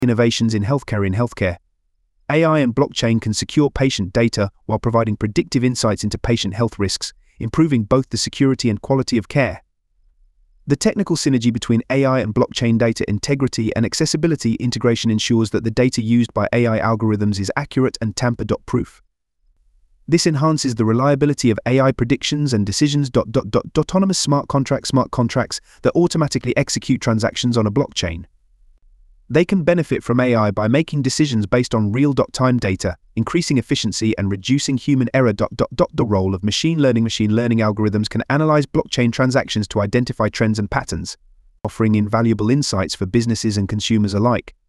Innovations in healthcare. AI and blockchain can secure patient data while providing predictive insights into patient health risks, improving both the security and quality of care. The technical synergy between AI and blockchain data integrity and accessibility integration ensures that the data used by AI algorithms is accurate and tamper-proof. This enhances the reliability of AI predictions and decisions. Autonomous smart contracts that automatically execute transactions on a blockchain. They can benefit from AI by making decisions based on real-time data, increasing efficiency and reducing human error. The role of machine learning algorithms can analyze blockchain transactions to identify trends and patterns, offering invaluable insights for businesses and consumers alike.